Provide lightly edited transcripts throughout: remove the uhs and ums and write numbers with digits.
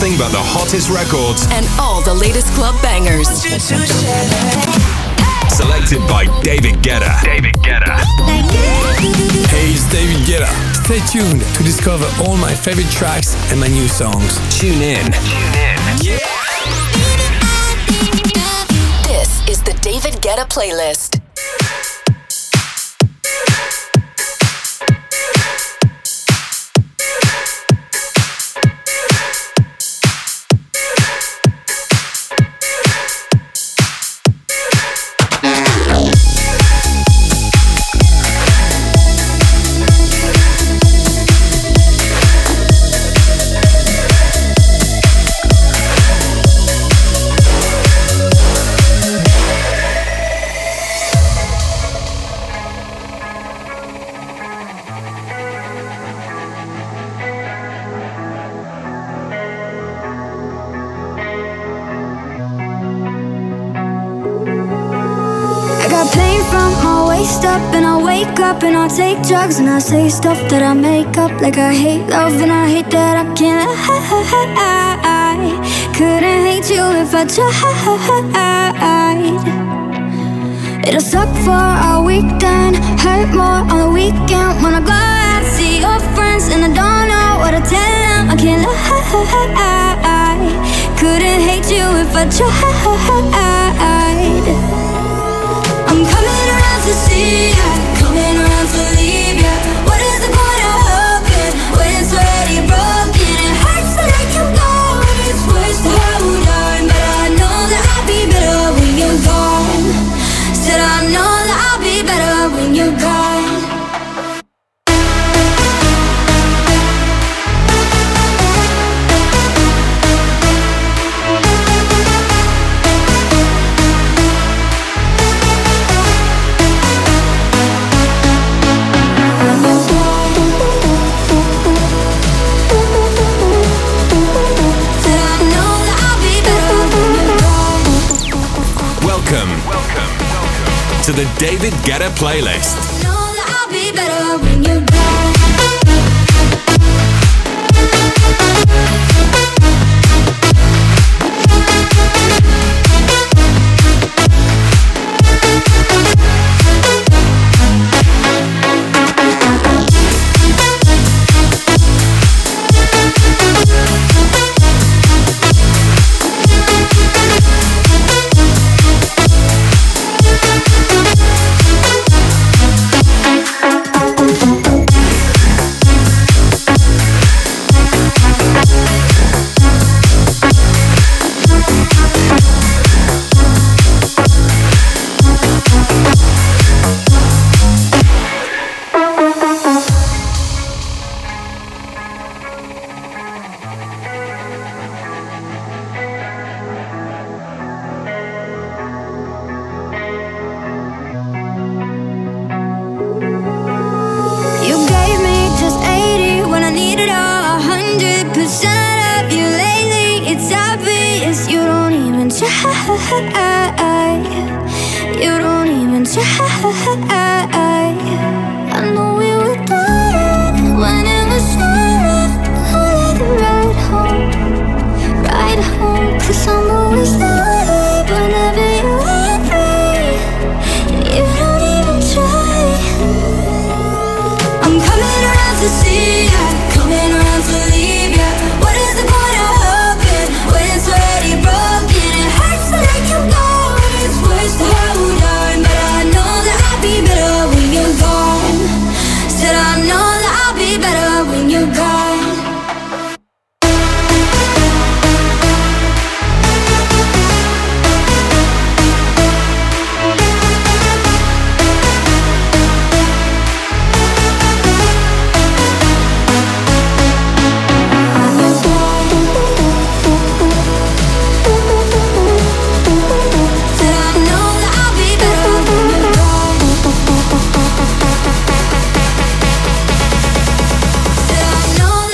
nothing but the hottest records and all the latest club bangers. Selected by David Guetta. David Guetta. Hey, it's David Guetta. Stay tuned to discover all my favorite tracks and my new songs. Tune in. This is the David Guetta playlist. Up and I'll take drugs and I'll say stuff that I make up. Like I hate love and I hate that I can't hide. Couldn't hate you if I tried. It'll suck for a weekend, hurt more on the weekend. When I go out, see your friends and I don't know what to tell them. I can't lie. Couldn't hate you if I tried. I'm coming around to see ya, coming around to leave ya. What is the point of hoping when it's already broken? It hurts to let you go, it's worse to hold on. But I know that I'll be better when you're gone. Said I know that I'll be better when you're gone. Welcome to the David Guetta playlist. I know that I'll be better when you're gone. You don't even try. I know we were done when it was snowing. I'll let the ride home, 'cause I'm always there whenever you want me. You don't even try. I'm coming around to see ya, coming around to leave ya. What is the point of hoping when it's already broken? It hurts to let you go, it's worse to hold on. But I know that I'll be better when you're gone. Said I know that I'll be better when you're gone. Said I know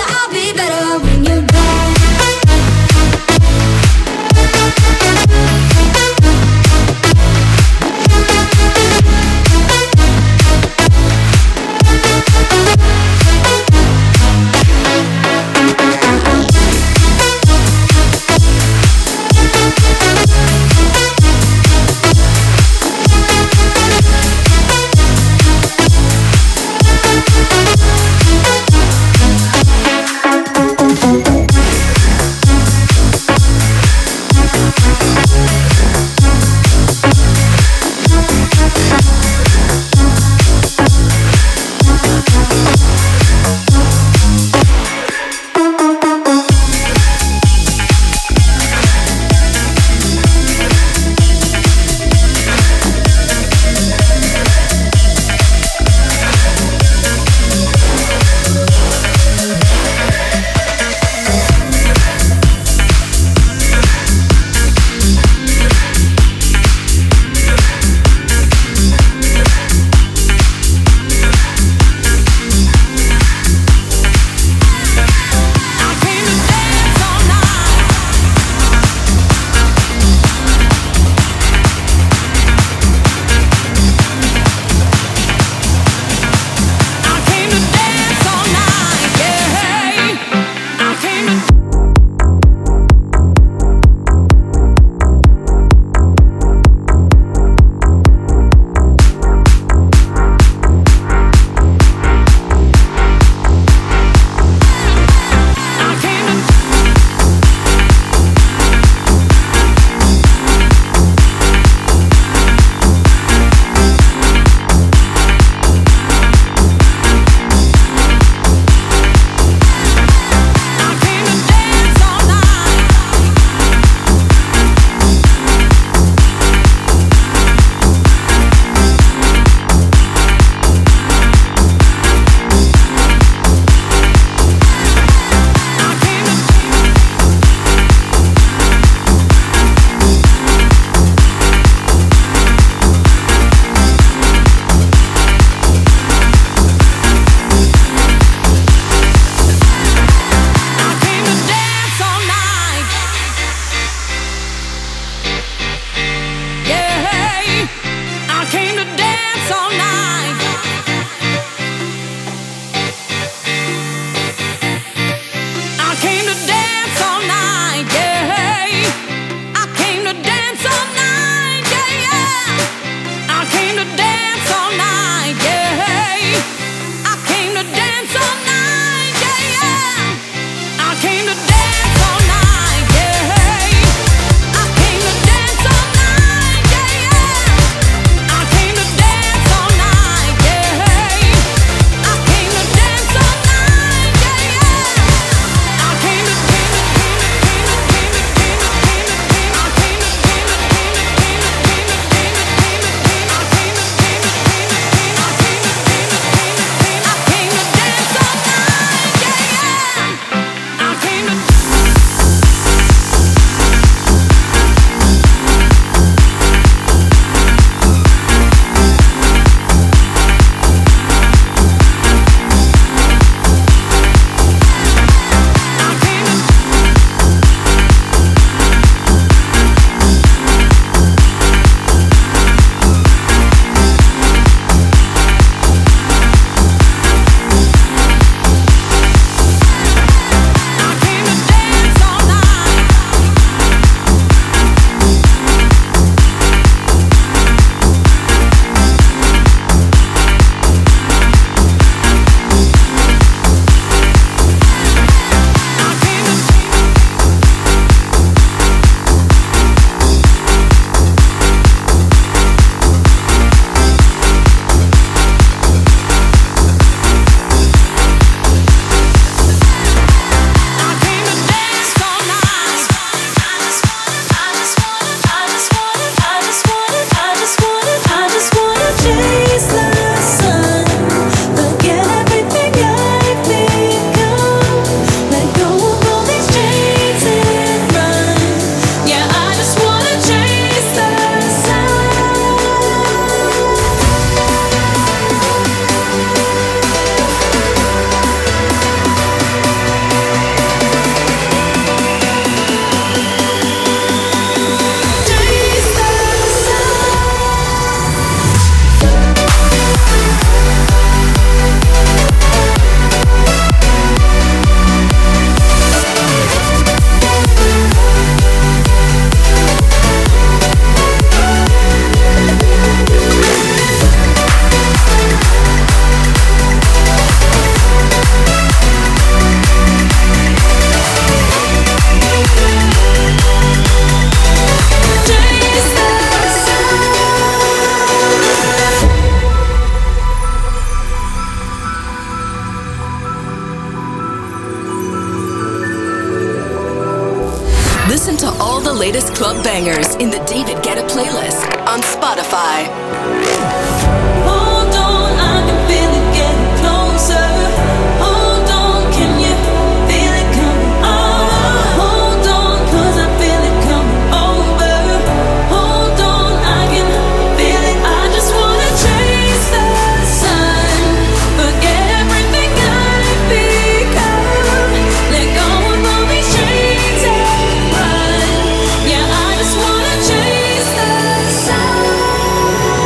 latest club bangers in the David Guetta playlist on Spotify. Hold on, I can feel it getting closer. Hold on, can you feel it coming on? Hold on, 'cause I feel it coming over. Hold on, I can feel it. I just wanna chase the sun, forget everything I've become. Let go of all these chains and run. Yeah, I just wanna chase the sun.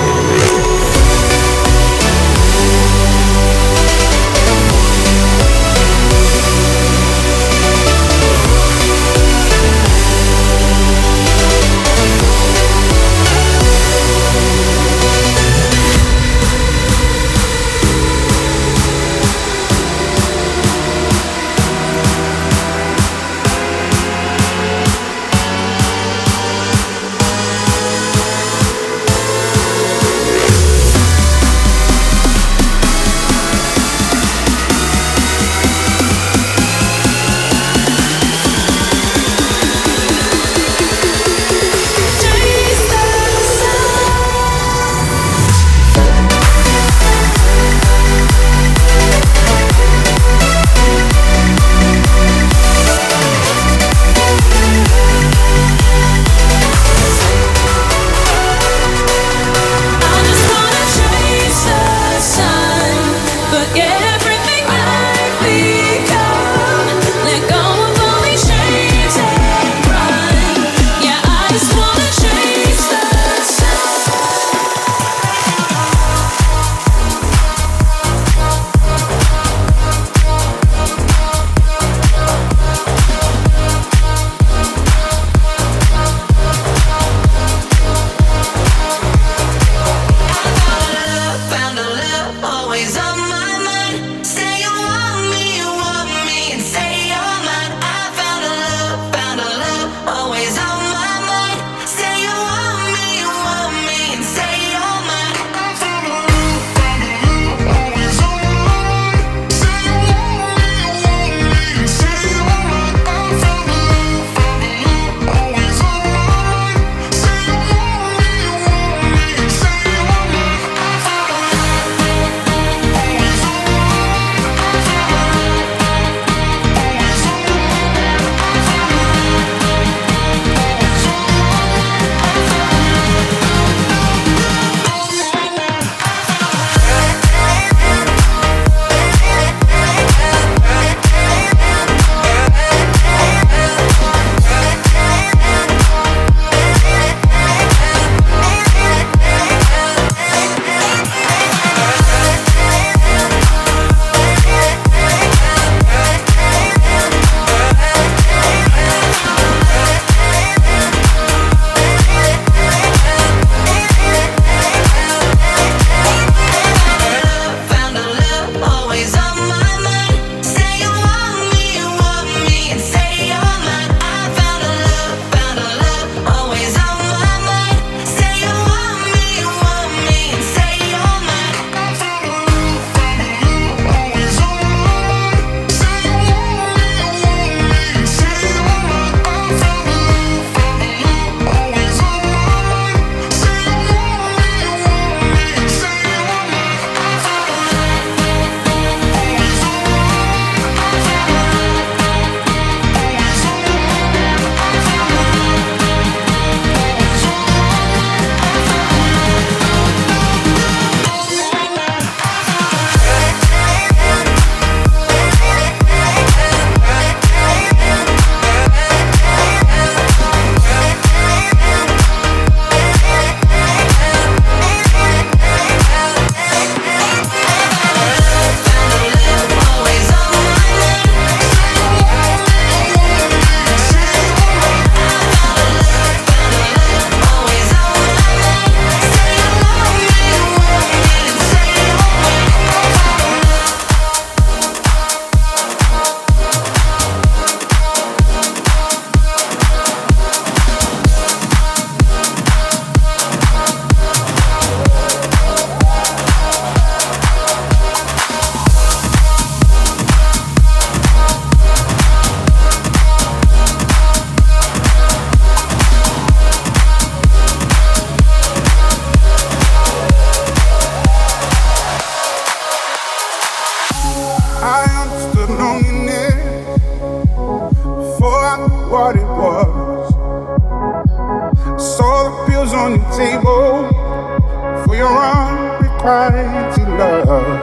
table for your unrequited love.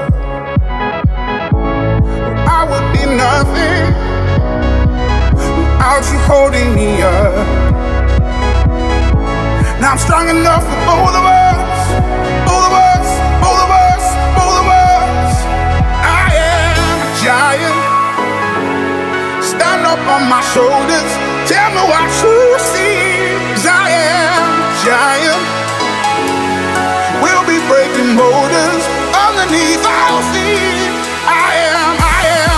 I would be nothing without you holding me up. Now I'm strong enough for both of us, both of us, both of us, both of us. I am a giant. Stand up on my shoulders. Tell me what you see. 'Cause I am a giant. We'll be breaking boulders underneath our feet. I am a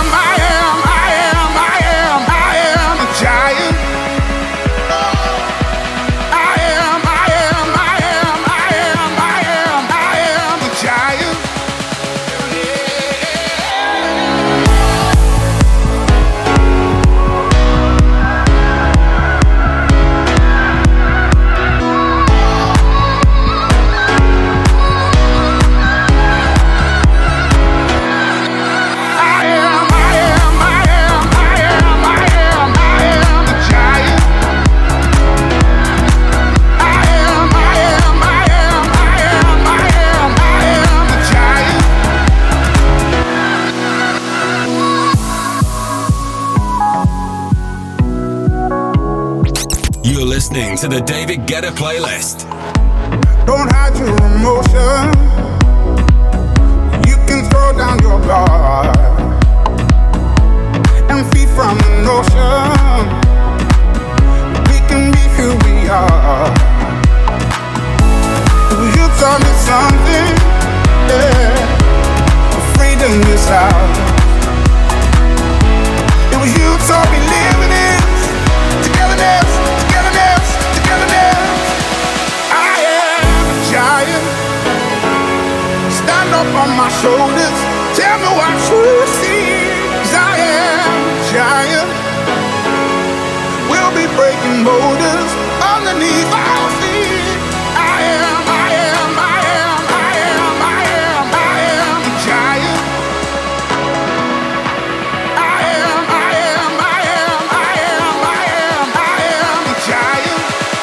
giant. Listening to the David Guetta playlist. Don't hide your emotion. You can throw down your guard and feed from the notion. We can be who we are. You taught me something, yeah. Freedom is out. It was you taught me living it. Togetherness. Stand up on my shoulders. Tell me what you see. 'Cause I am a giant. We'll be breaking boulders underneath our feet. I am a giant. I am a giant.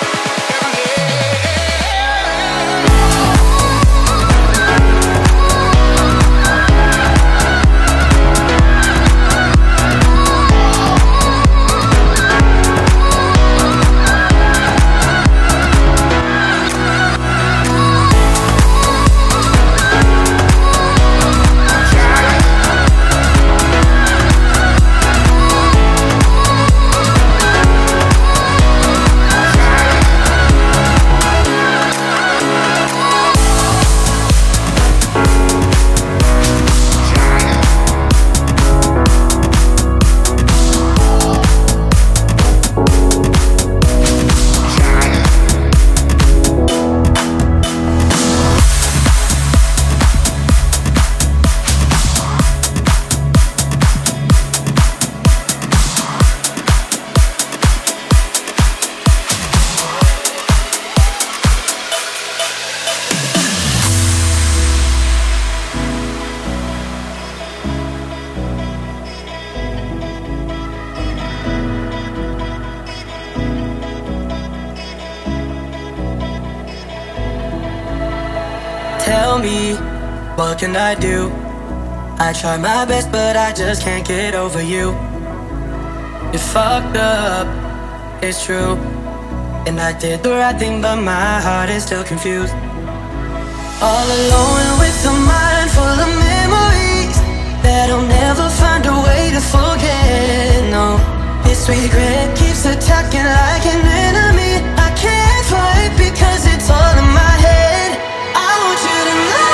Tell me, what can I do? I try my best, but I just can't get over you. You fucked up, it's true. And I did the right thing, but my heart is still confused. All alone with a mind full of memories that I'll never find a way to forget. No, this regret keeps attacking like an enemy. I can't fight because it's all in my head. I want you to know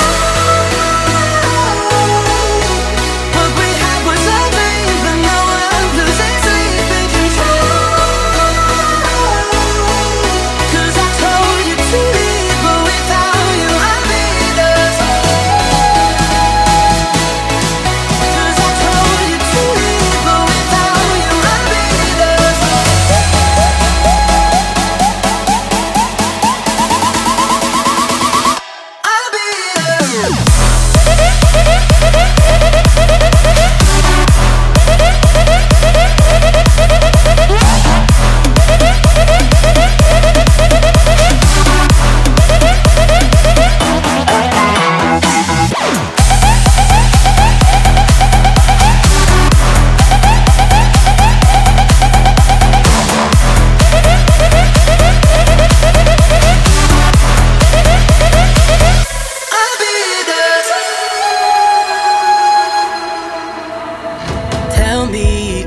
what we had was amazing, but now I'm losing sleep and control. 'Cause I told you to leave, but without you I made us. 'Cause I told you to leave, but without you I made us.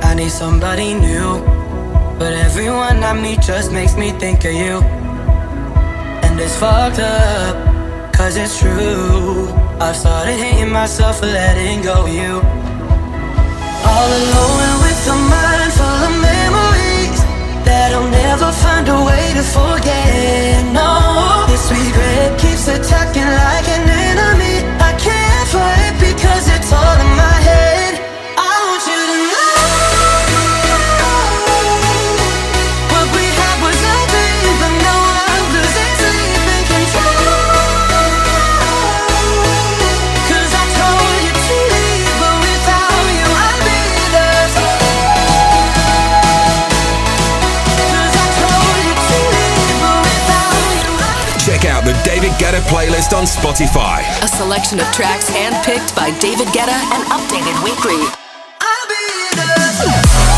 I need somebody new, but everyone I meet just makes me think of you. And it's fucked up, cause it's true. I've started hating myself for letting go of you. All alone with a mind full of memories that I'll never find a way to forget. No, this regret keeps attacking like an enemy. I can't fight because it's all in my head. I want you to know what we had was a dream, but now I'm losing sleep and control. 'Cause I told you to leave, but without you I'd be lost. 'Cause I told you to leave, but without you I'd be. Check out the David Guetta playlist on Spotify. A selection of tracks handpicked by David Guetta and updated weekly. I'll be lost.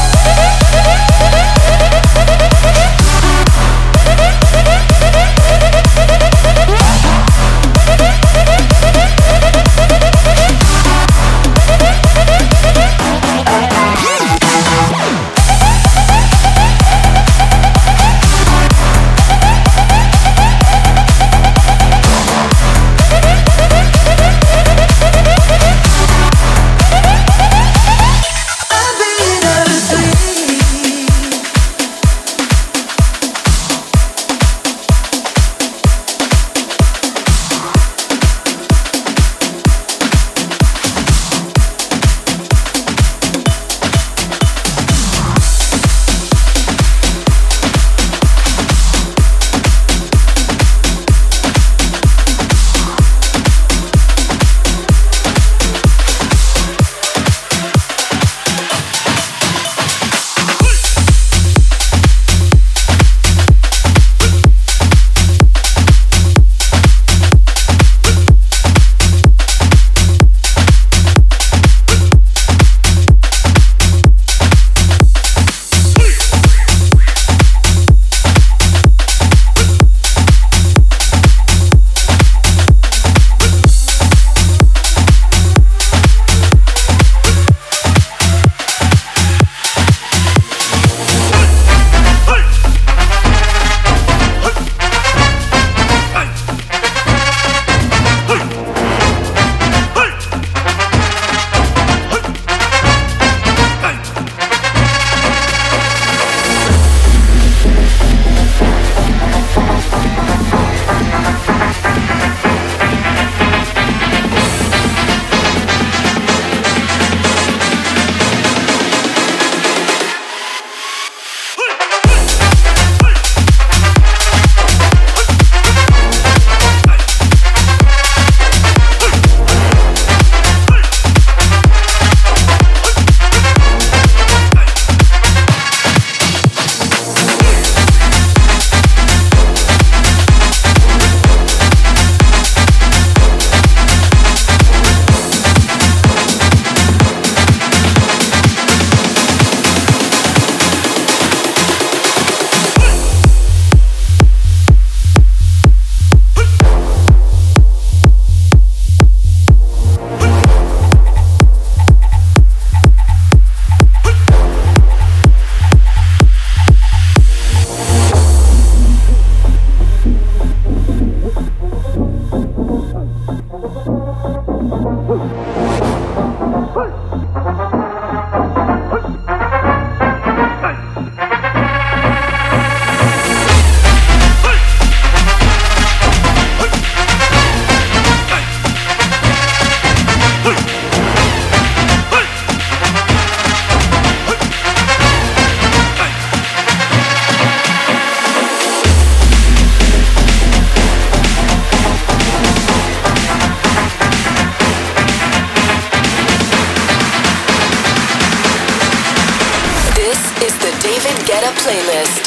playlist.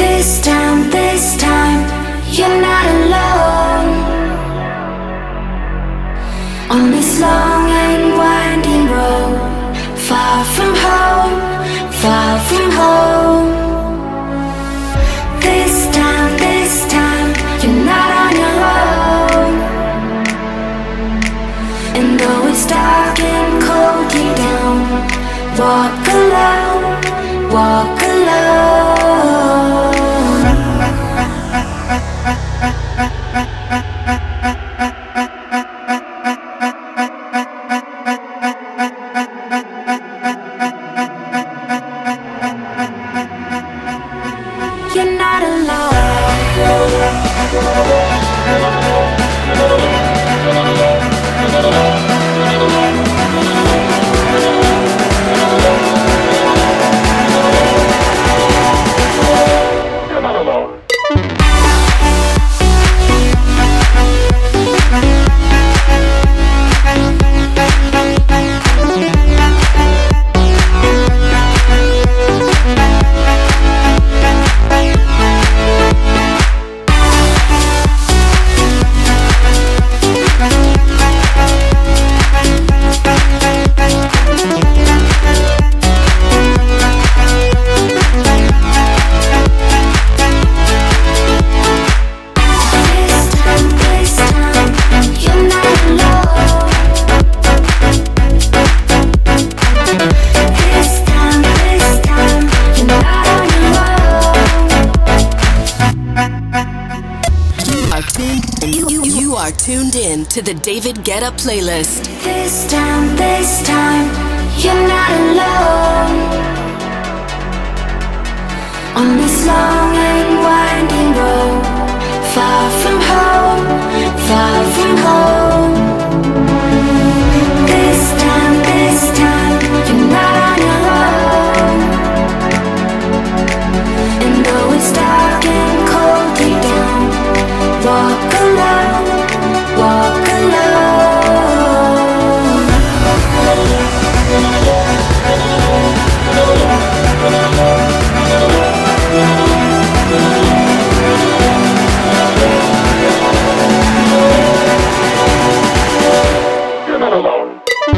This time, you're not alone. On this long and winding road, far from home, far from home. This time, you're not on your own. And though it's dark and cold deep down, walk alone, walk alone. You're not alone. You are tuned in to the David Guetta playlist. This time, you're not alone. On this long and winding road, far from home, far from home. This time, you're not on your own. And though it's dark and cold deep down, walk alone, walk alone. You're not alone.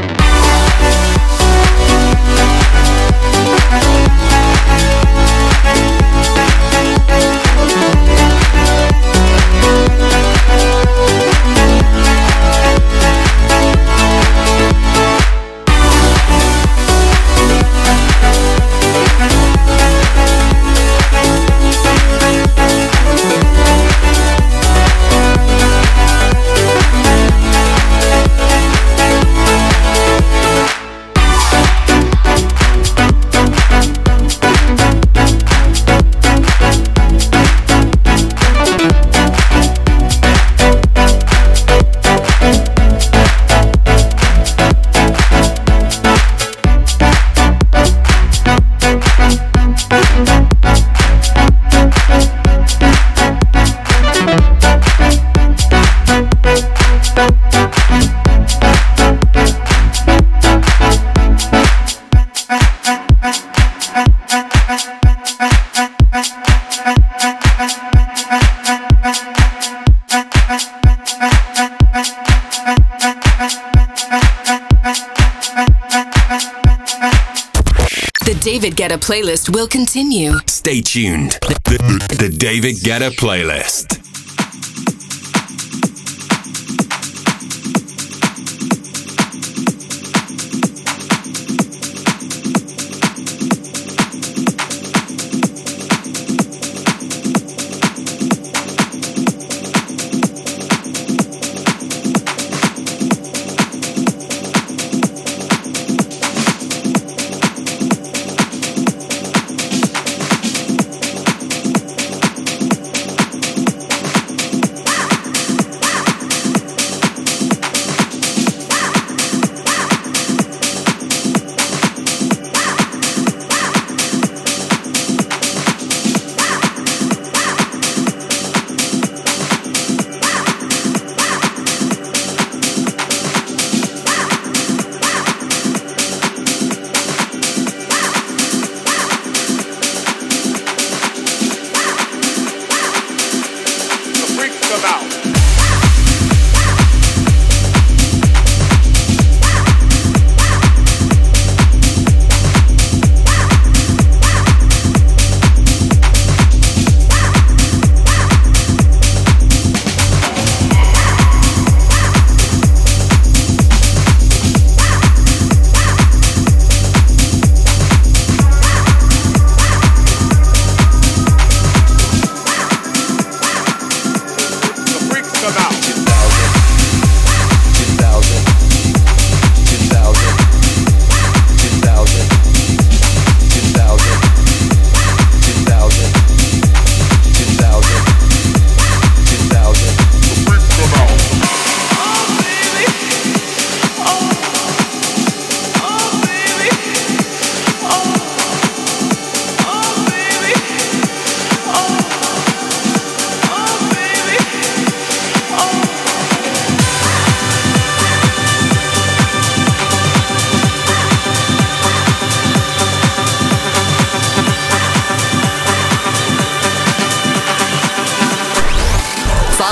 The David Guetta playlist will continue. Stay tuned. The David Guetta playlist.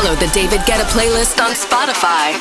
Follow the David Guetta playlist on Spotify.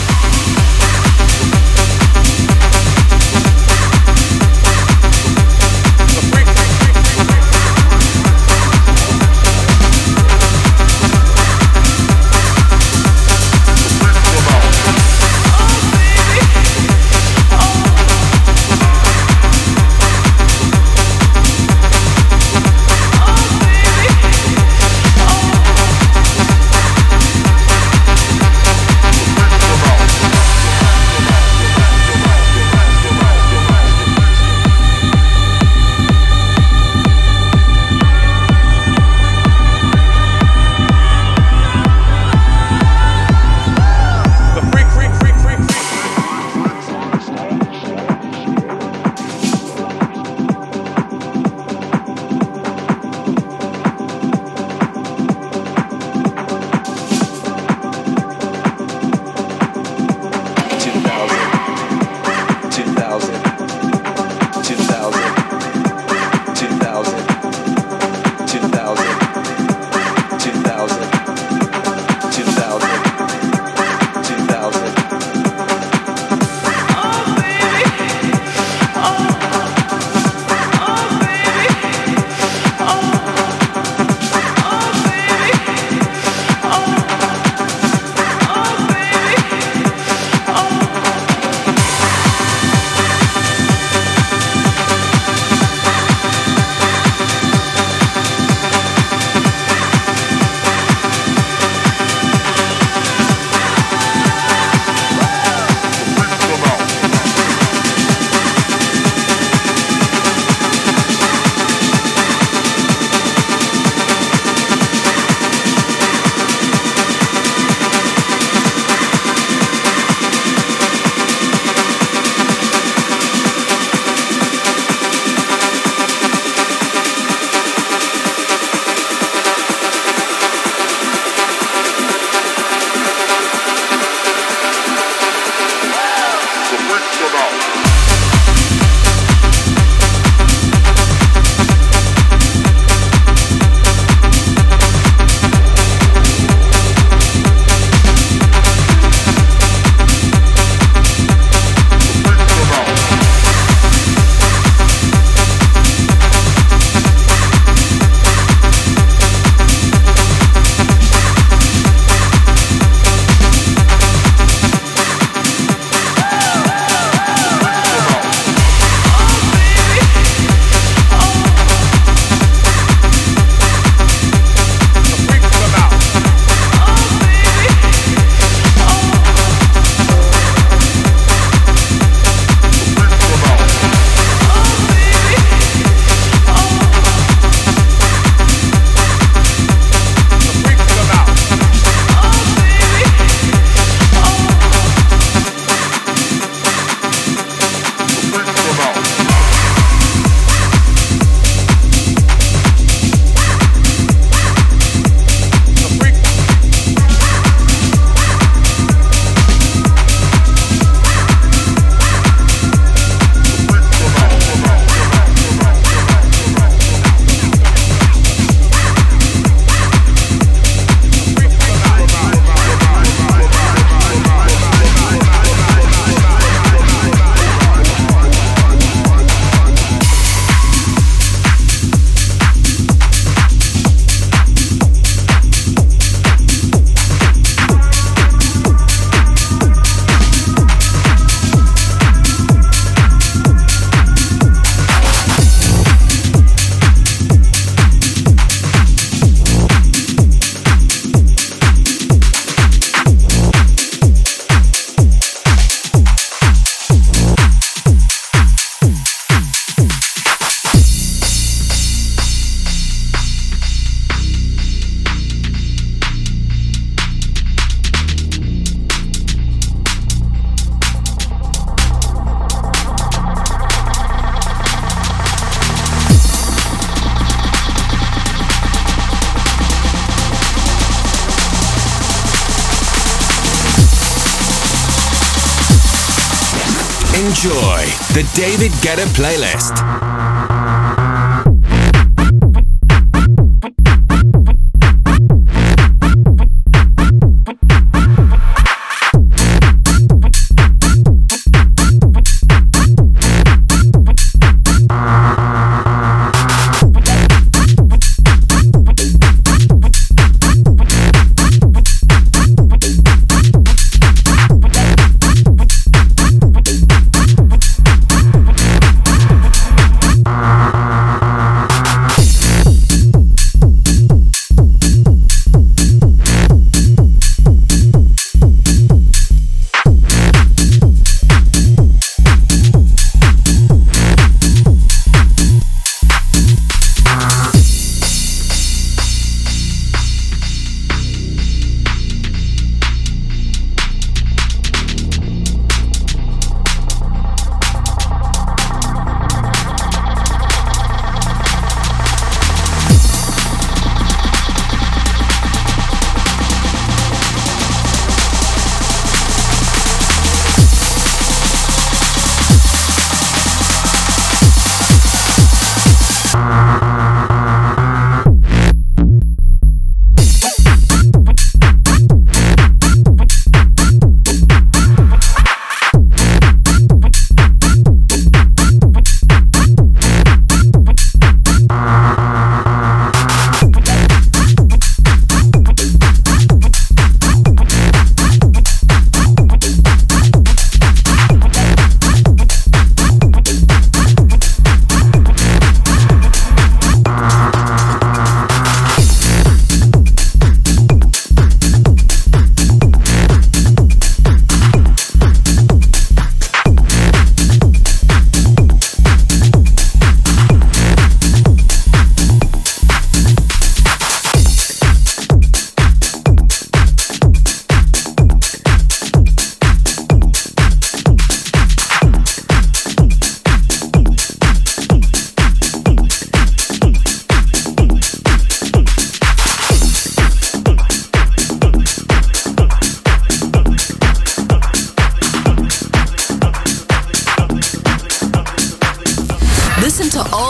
Enjoy the David Guetta playlist.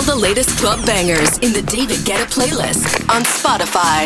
the latest club bangers in the David Guetta playlist on Spotify.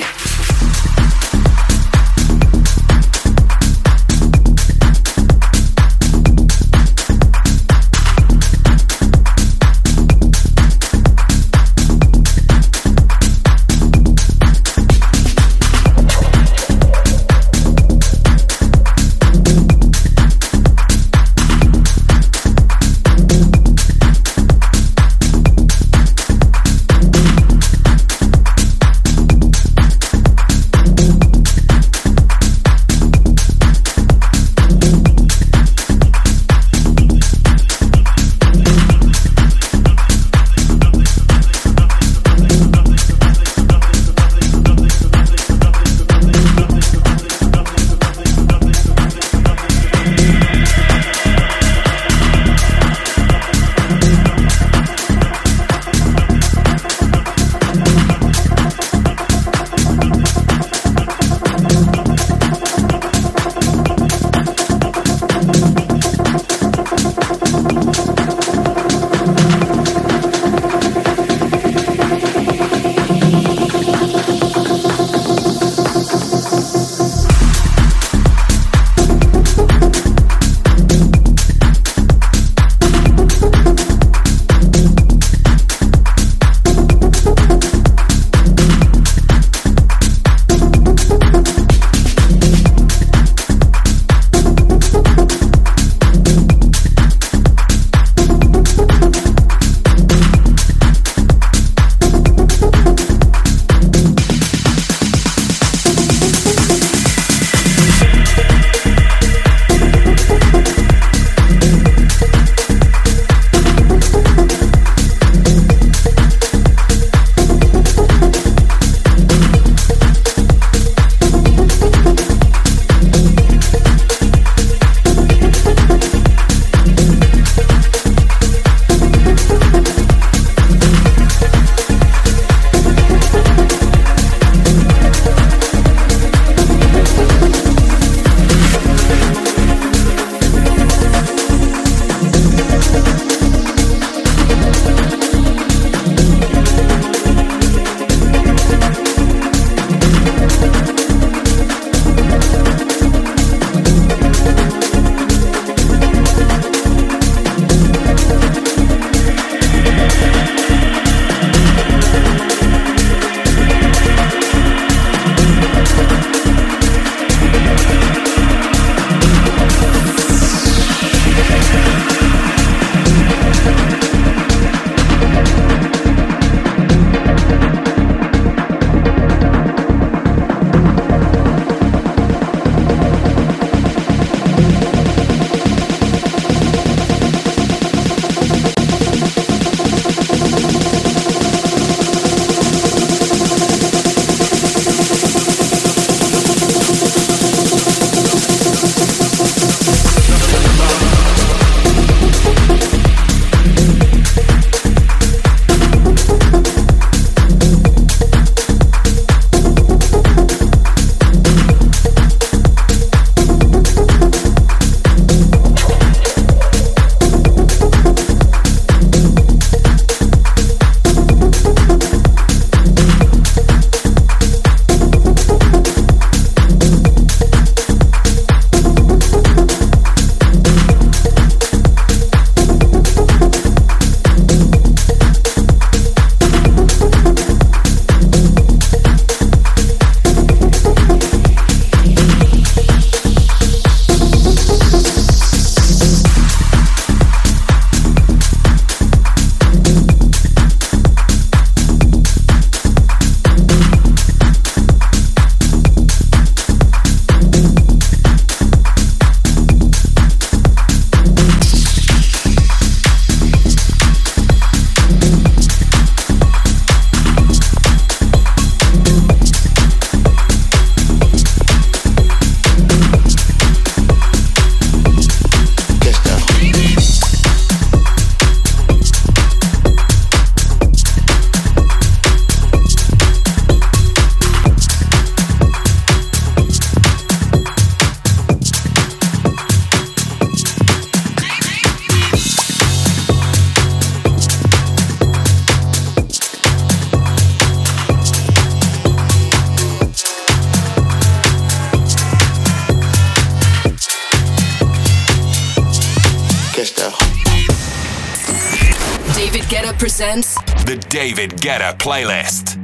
Guetta presents The David Guetta Playlist.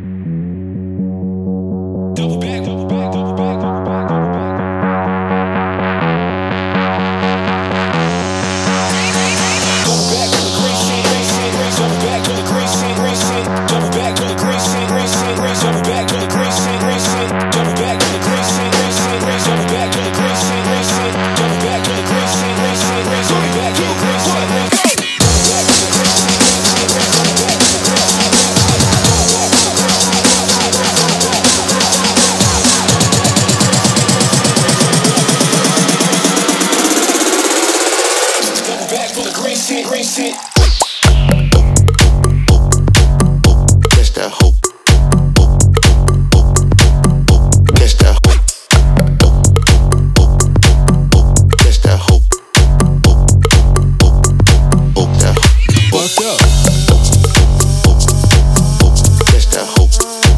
Double back, double back, double back, double back, double back. Double back to the green shit, green shit, green. Double back to the green shit, green shit. Double back to the green shit, green shit, green. Double back to the green shit, green shit. Double back to the green shit, green shit, green. Double back to the green shit, green shit. Double back to the green shit, green shit, green. Double back to the green shit, green shit. Green shit. Catch that hope. Catch that hope. Catch that hope. Hope that hope. Fucked up. Catch that hope.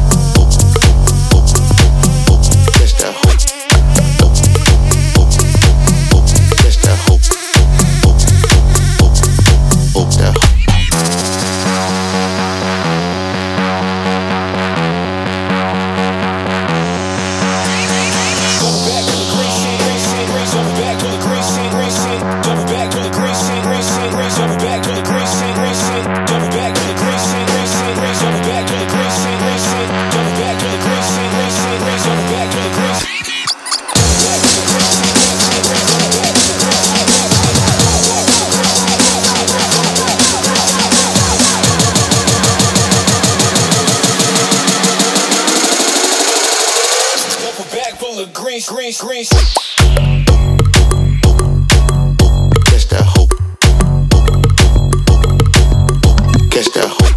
Catch that hope. Catch that hope. Hope that hope. Double back to the green shit, green shit, green. Double back to the green shit, green shit. Double back to the green shit, green shit, green. Double back to the green shit, green shit. Double back to the green shit, green shit, green. Double back to the green shit, green shit. Double back to the green shit, green shit, green. Double back to the green shit. Green, green, green. Catch that hope. Catch that hope.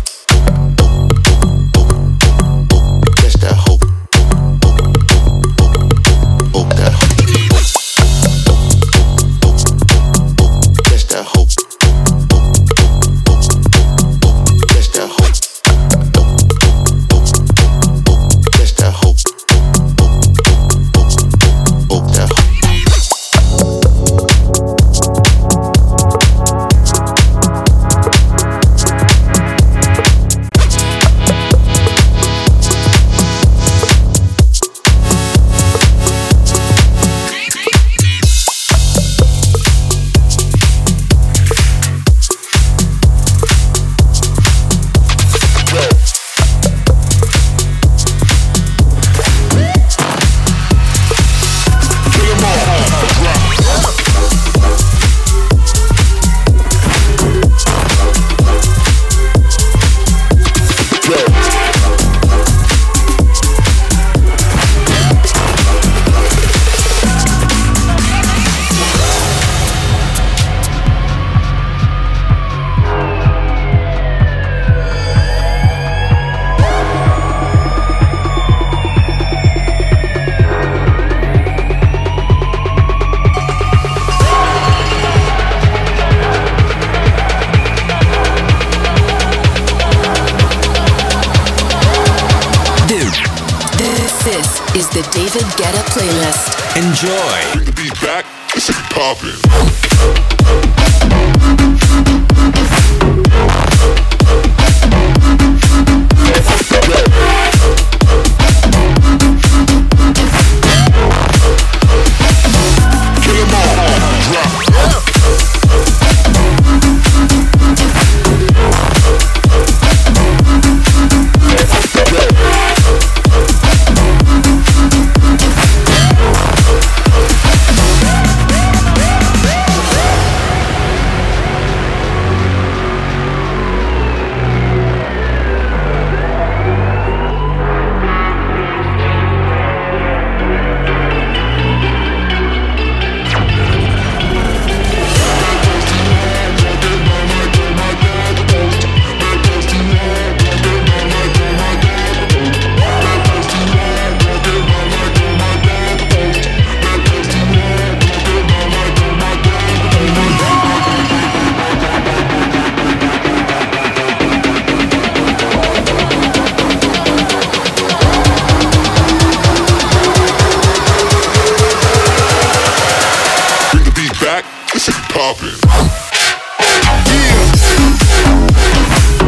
Catch that hope. Hope that hope. Catch that hope. Catch that hope. Catch that hope. Hope that hope. This is the David Guetta Playlist. Enjoy. Bring the beat back. This shit be poppin'. poppin'. Yeah.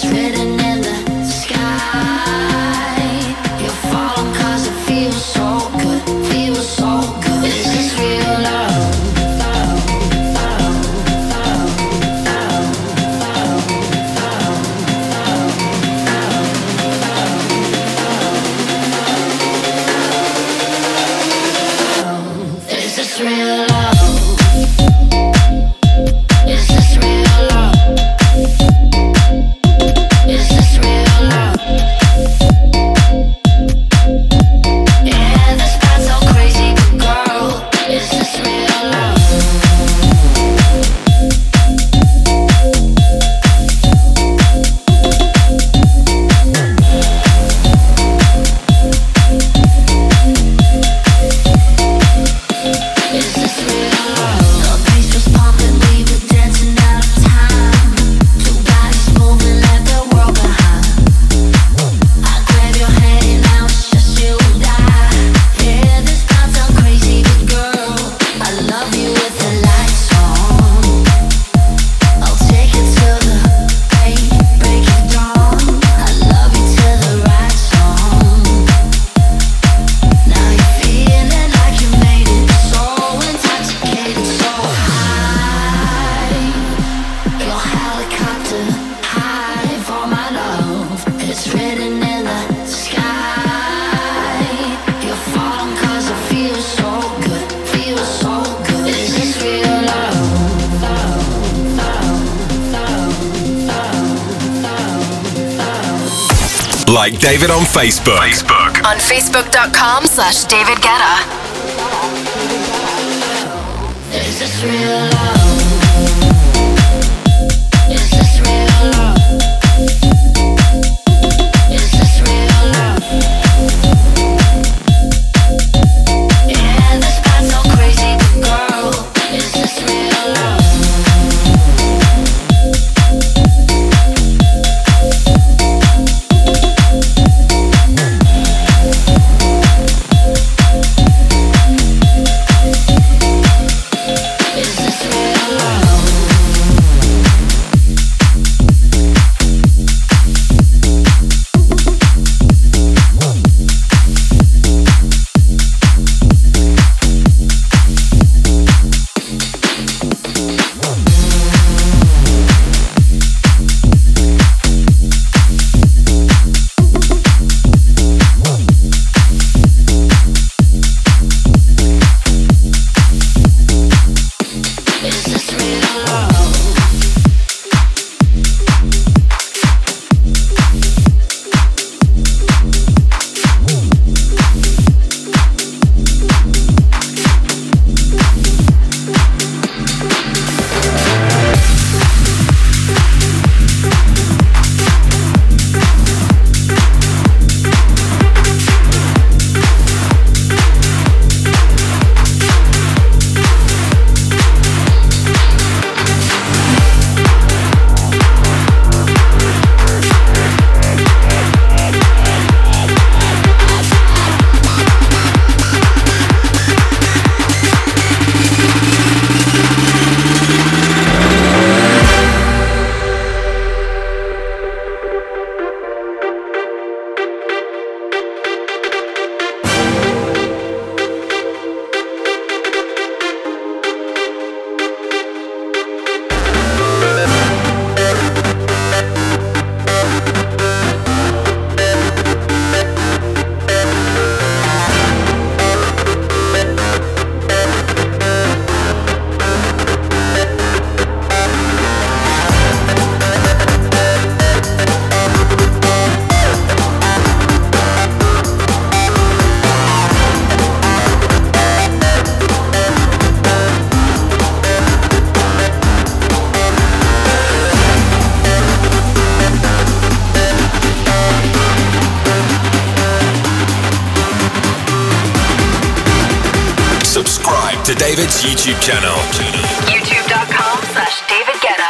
Like David on Facebook. On Facebook.com/David Guetta. Is this real love? Is this real love? Is this real love? Yeah, this guy's so crazy, but girl, is this real love? To David's YouTube channel. YouTube.com/David Guetta.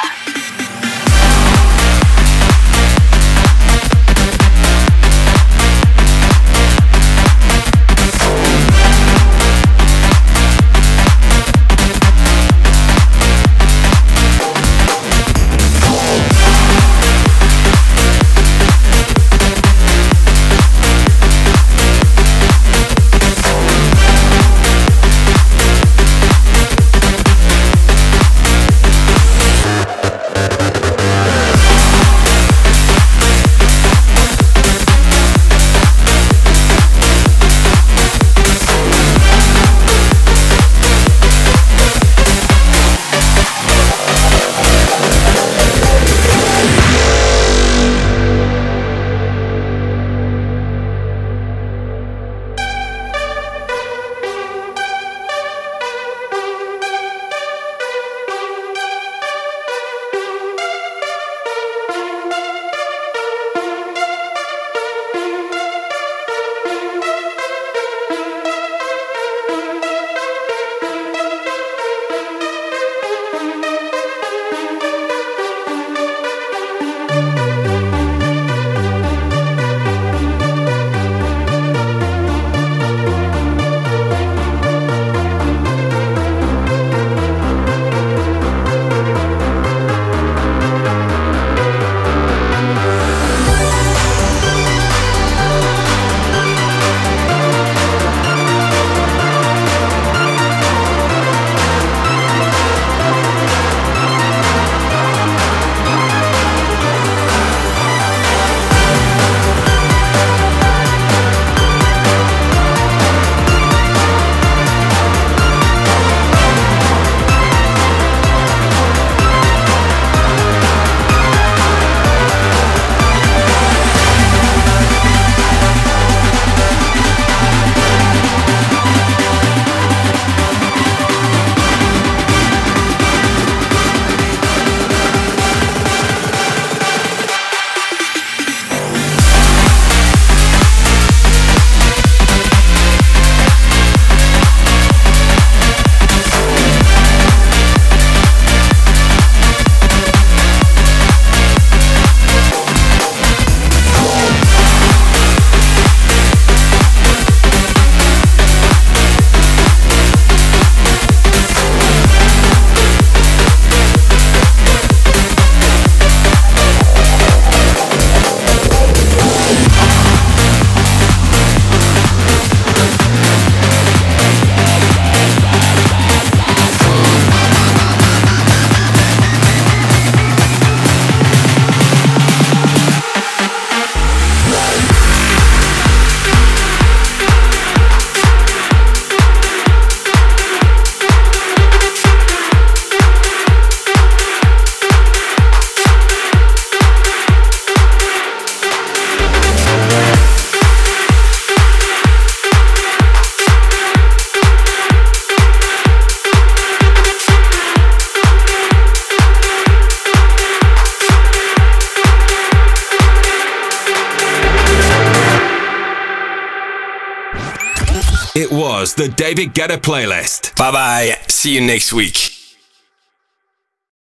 was the David Guetta playlist. Bye bye. See you next week.